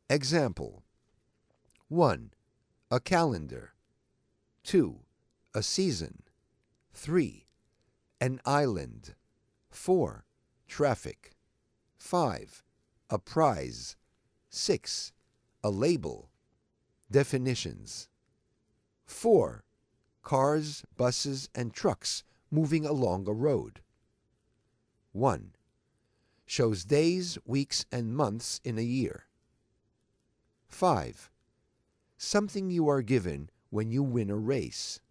Example: 1. A calendar. 2. A season. 3. An island. 4. Traffic. 5. A prize. 6. A label. Definitions: 4. Cars, buses, and trucks moving along a road. 1. Shows days, weeks, and months in a year. 5. Something you are given when you win a race.